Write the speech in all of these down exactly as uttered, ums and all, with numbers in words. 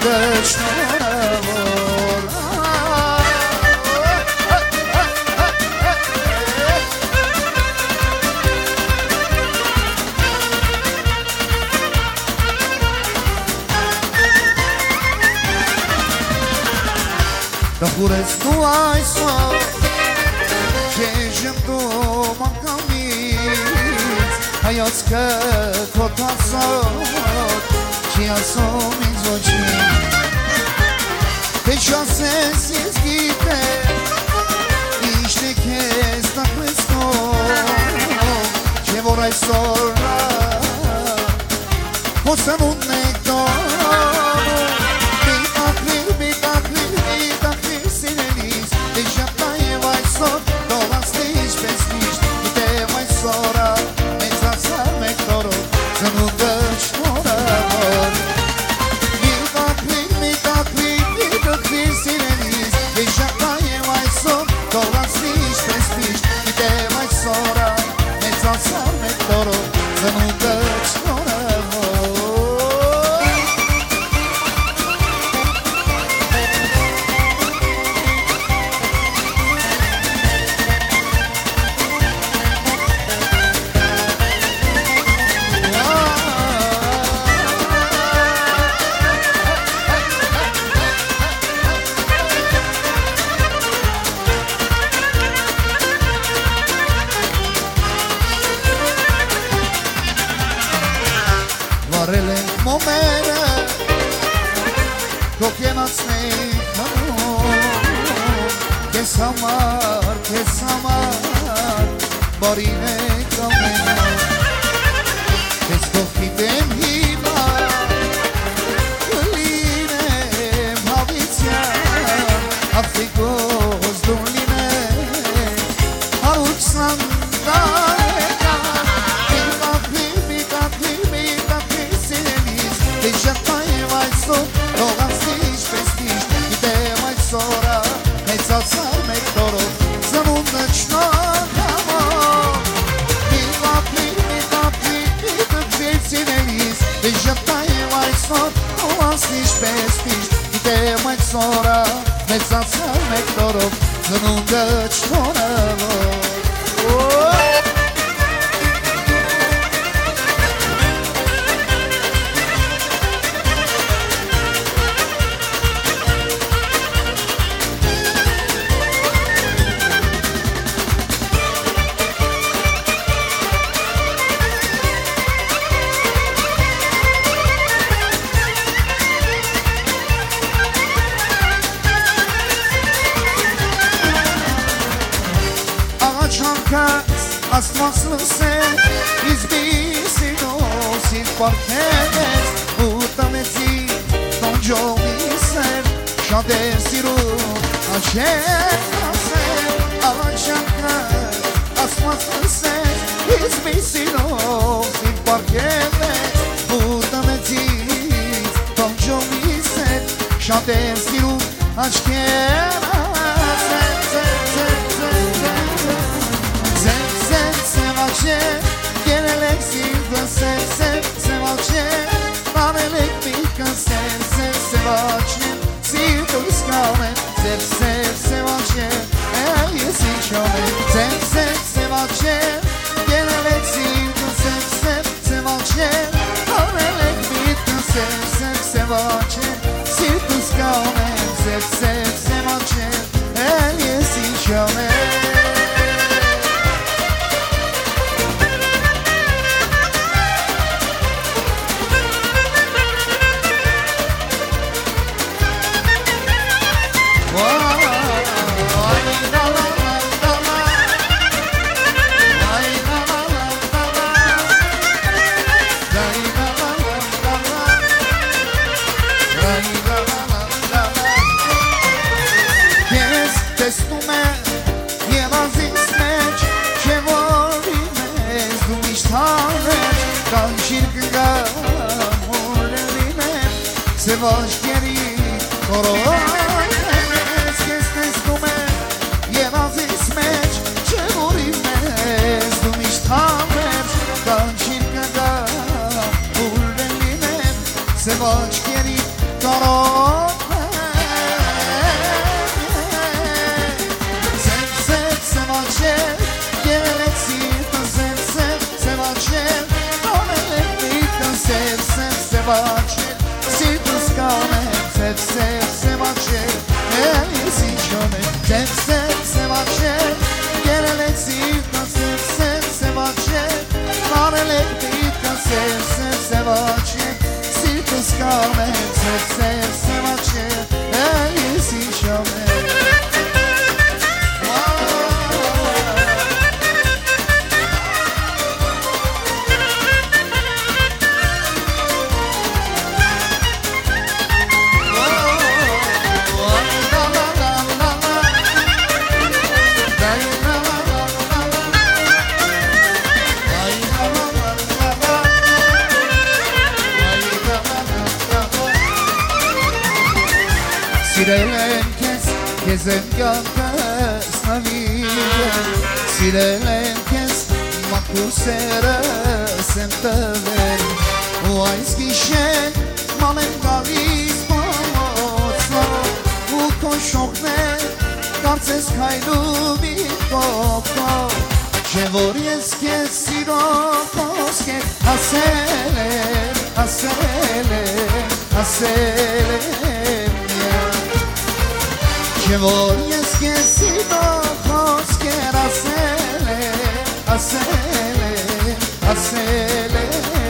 dëshmorëvor. Të kures tu ajso që shëmtu më kamic ajo s'kë kota sot që jasom i zvoqin të qase si zgjite ishte kes të kresko që voraj sora po se mund në këto Se voci chieri, coro bace Sirtul scaune Sep, sep, se bace Ei si cione Sep, sep, se bace Gherele țipca Sep, sep, se bace Marele țipca Sep, sep, se bace Sirtul scaune Sep, sep, se bace Ei si cione Sirelen kes, kezem yankas navide Sirelen kes, makusera semtaven Uais kishen, malen galis pomocno U koshokne, karces kajlu bitoko Čevorjes kes, sirokos kes Asele, asele, asele Che voglies che si tocos che rasele, asele, asele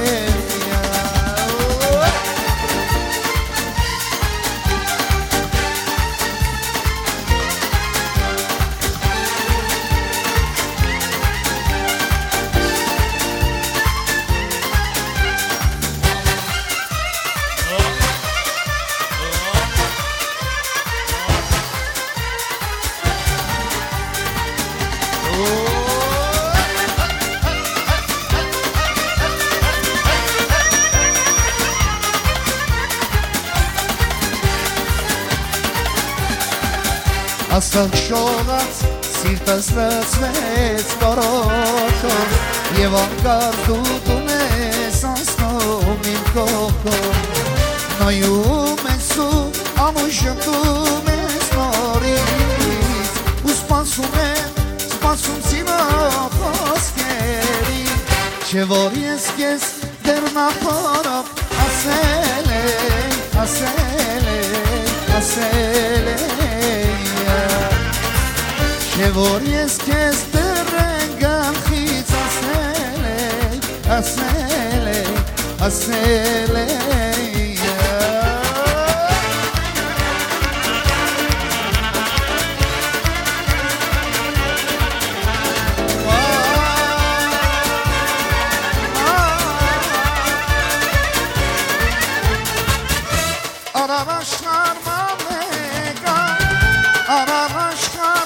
Ասան շողած սիրտս լծվեց կորոքով Եվ անկար դու տունես անցնում իմ կողքով Նայում ես ու ամուշտում ես նորից Ու սպասում եմ, սպասում սիրո խոսքերի Չէ որ ես կես դեռ նախորդ ասել եմ, ասել եմ, ասել եմ Che vor ես քեզ դեռ գանքից ասել եմ, ասել եմ, ասել եմ Arabaşlar mamega, arabaşlar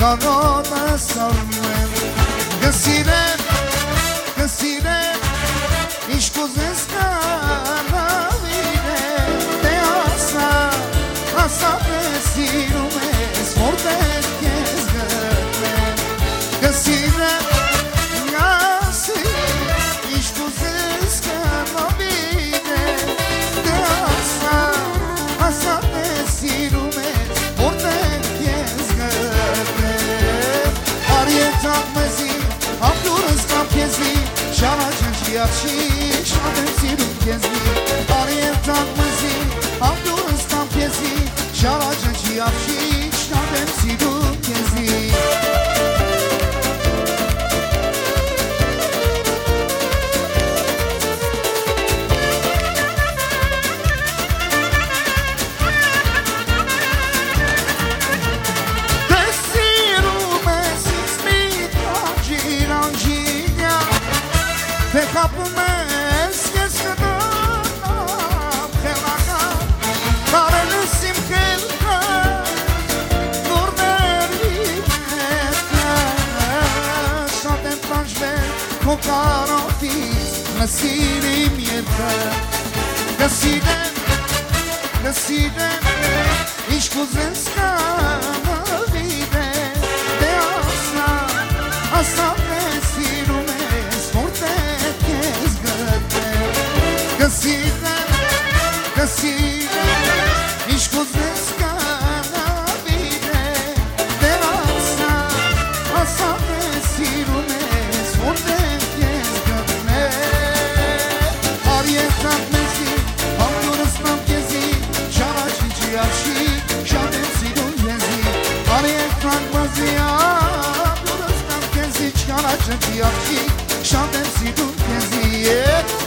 Կանոնը սարմեմ Գսիրեմ, գսիրեմ Ինչ կուզես կանավիրեմ Դե ասա, ասա թե սիրում ես Որտեղ կեզ գտնեմ Գսիրեմ, գասիրեմ Ինչ կուզես կանավիրեմ Դե ասա, ասա թե սիրում ես Որտեղ կեզ գտնեմ Արիետակ մեզի, ապտուրս կամ կեզի Շանաչնչի աղջիկ, շատ եմ սիրում կեզի Արիետակ մեզի, ապտուրս կամ կեզի Շանաչնչի աղջիկ, շատ եմ սիրում կեզի Թե խապում ես ես կդանամ խելական Կարել ես իմ խելքը նորների մետքը Շատ եմ տանջվել քո կարոտից լսիր իմ երգը Լսիրեմ, լսիրեմ ինչ կուզես կանավիրեմ Դե ասա, ասա թե սիրում ես որտեղ կեզ գտնեմ Գսիրեմ, գսիրեմ ինչ կուզես կանավիրեմ Դե ասա, ասա թե սիրում ես որտեղ կեզ գտնեմ Արիետակ մեզի, ամնուրս նամ կեզի Շանաչնչի աղջիկ, շատ եմ սիրում եզի Արիետակ մեզի, ամնուրս նամ կեզի Շանաչնչի աղջիկ Շատ եմ սիրում կեզի